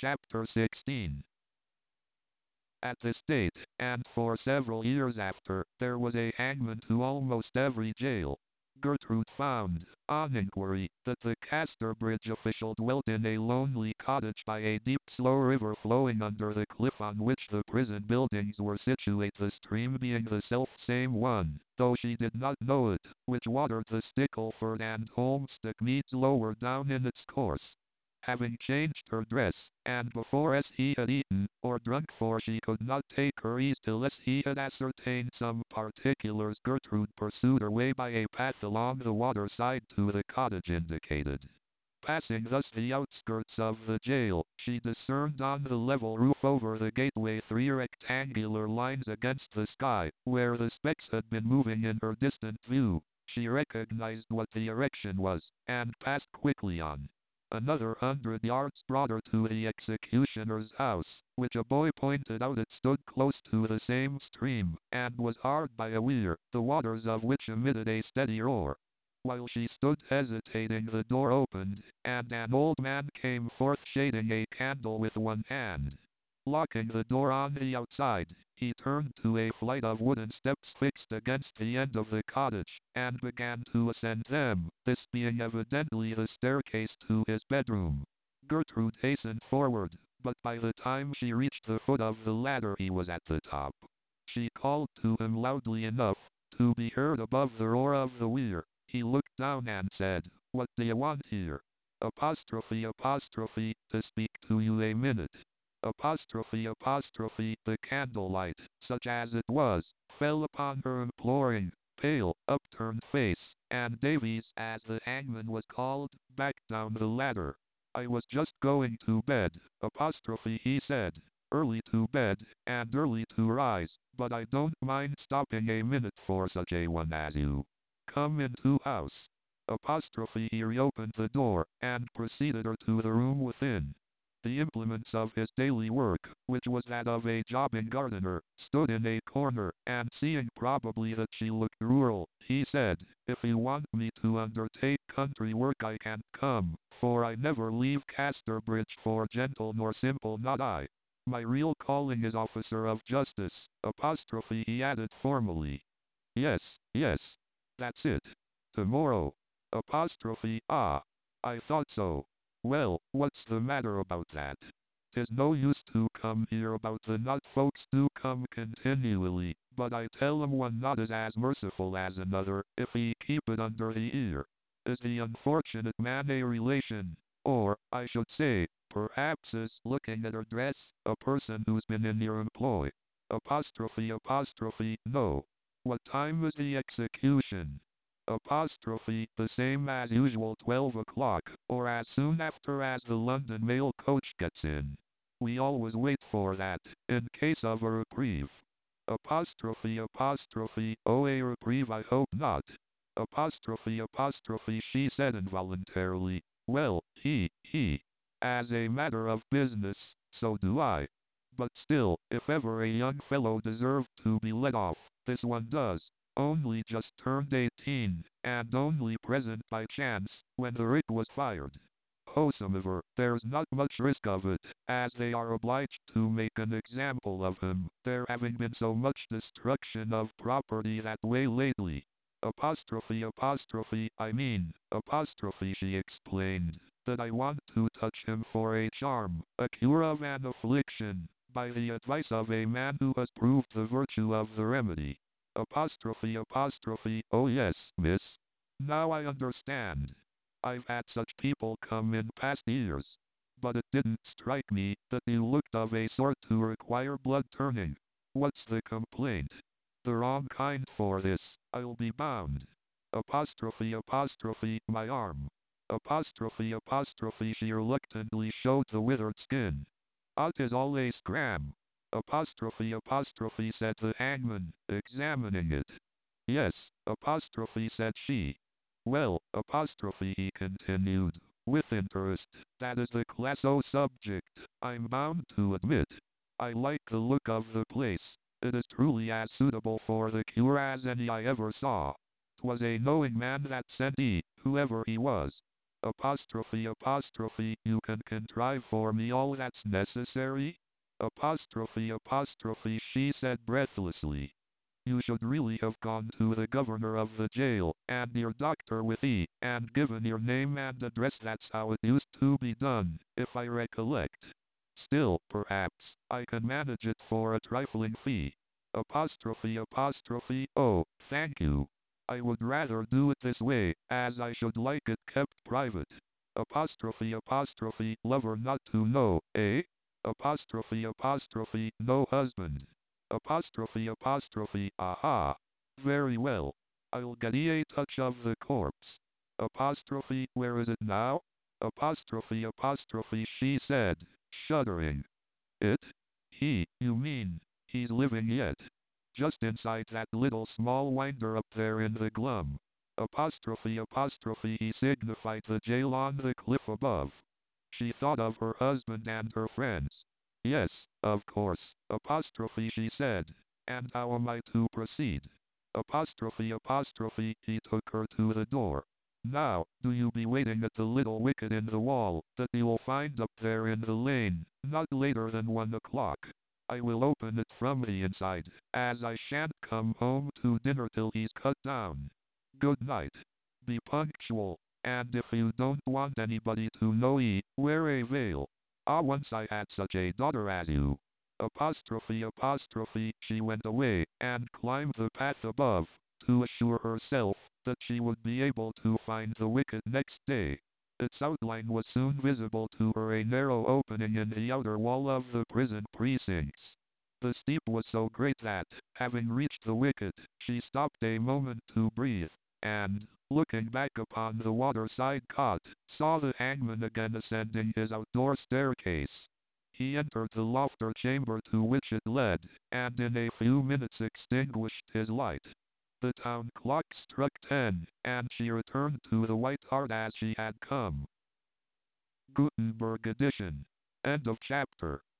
Chapter 16. At this date, and for several years after, there was a hangman to almost every jail. Gertrude found, on inquiry, that the Casterbridge official dwelt in a lonely cottage by a deep slow river flowing under the cliff on which the prison buildings were situate, the stream being the self-same one, though she did not know it, which watered the Stickleford and Holmstoke meads lower down in its course. Having changed her dress, and before he had eaten, or drunk, for she could not take her ease till he had ascertained some particulars, Gertrude pursued her way by a path along the water side to the cottage indicated. Passing thus the outskirts of the jail, she discerned on the level roof over the gateway 3 rectangular lines against the sky, where the specks had been moving in her distant view. She recognized what the erection was, and passed quickly on. Another 100 yards brought her to the executioner's house, which a boy pointed out. It stood close to the same stream, and was hard by a weir, the waters of which emitted a steady roar. While she stood hesitating, the door opened, and an old man came forth shading a candle with one hand. Locking the door on the outside, he turned to a flight of wooden steps fixed against the end of the cottage, and began to ascend them, this being evidently the staircase to his bedroom. Gertrude hastened forward, but by the time she reached the foot of the ladder he was at the top. She called to him loudly enough to be heard above the roar of the weir. He looked down and said, "What do you want here?" Apostrophe, to speak to you a minute. Apostrophe, the candlelight, such as it was, fell upon her imploring, pale, upturned face, and Davies, as the hangman was called, backed down the ladder. "I was just going to bed," apostrophe, he said. "Early to bed, and early to rise, but I don't mind stopping a minute for such a one as you. Come into house." Apostrophe, he reopened the door, and preceded her to the room within. The implements of his daily work, which was that of a jobbing gardener, stood in a corner, and seeing probably that she looked rural, he said, "If you want me to undertake country work I can't come, for I never leave Casterbridge for gentle nor simple, not I. My real calling is officer of justice," apostrophe, he added formally. "Yes, yes. That's it. Tomorrow." Apostrophe, "Ah. I thought so. Well, what's the matter about that? 'Tis no use to come here about the knot. Folks do come continually, but I tell 'em one knot is as merciful as another, if he keep it under the ear. Is the unfortunate man a relation? Or, I should say, perhaps is," looking at her dress, "a person who's been in your employ?" Apostrophe, "No. What time is the execution?" Apostrophe, "The same as usual, 12 o'clock, or as soon after as the London mail coach gets in. We always wait for that, in case of a reprieve." Apostrophe, "Oh, a reprieve, I hope not." Apostrophe, she said involuntarily, "Well, as a matter of business, so do I. But still, if ever a young fellow deserved to be let off, this one does. Only just turned 18, and only present by chance, when the writ was fired. Howsomever, there's not much risk of it, as they are obliged to make an example of him, there having been so much destruction of property that way lately. Apostrophe, "I mean, apostrophe," she explained, "that I want to touch him for a charm, a cure of an affliction, by the advice of a man who has proved the virtue of the remedy." Apostrophe, "Oh yes, miss. Now I understand. I've had such people come in past years. But it didn't strike me that you looked of a sort to require blood turning. What's the complaint? The wrong kind for this, I'll be bound." Apostrophe, "My arm." Apostrophe, she reluctantly showed the withered skin. "'Tis all a scram." Apostrophe, said the hangman, examining it. "Yes," apostrophe, said she. "Well," apostrophe, he continued, with interest, "that is the class O subject, I'm bound to admit. I like the look of the place. It is truly as suitable for the cure as any I ever saw. 'Twas a knowing man that sent whoever he was." Apostrophe, you can contrive for me all that's necessary? Apostrophe, she said breathlessly. You should really have gone to the governor of the jail, and your doctor with E, and given your name and address. That's how it used to be done, if I recollect. Still, perhaps, I can manage it for a trifling fee. Apostrophe, oh, thank you. I would rather do it this way, as I should like it kept private. Apostrophe, lover not to know, eh? Apostrophe, no husband. Apostrophe, aha. Very well. I'll get a touch of the corpse. Apostrophe, where is it now? Apostrophe, she said, shuddering. It? He, you mean, he's living yet? Just inside that little small winder up there in the glum. Apostrophe, he signified the jail on the cliff above. She thought of her husband and her friends. Yes, of course, apostrophe, she said. And how am I to proceed? Apostrophe, he took her to the door. Now, do you be waiting at the little wicket in the wall, that you'll find up there in the lane, not later than 1 o'clock. I will open it from the inside, as I shan't come home to dinner till he's cut down. Good night. Be punctual, and if you don't want anybody to know ye, wear a veil. Ah, once I had such a daughter as you. Apostrophe, she went away, and climbed the path above, to assure herself that she would be able to find the wicket next day. Its outline was soon visible to her, a narrow opening in the outer wall of the prison precincts. The steep was so great that, having reached the wicket, she stopped a moment to breathe, and, looking back upon the waterside cot, saw the hangman again ascending his outdoor staircase. He entered the lofter chamber to which it led, and in a few minutes extinguished his light. The town clock struck 10, and she returned to the White Hart as she had come. Gutenberg edition. End of chapter.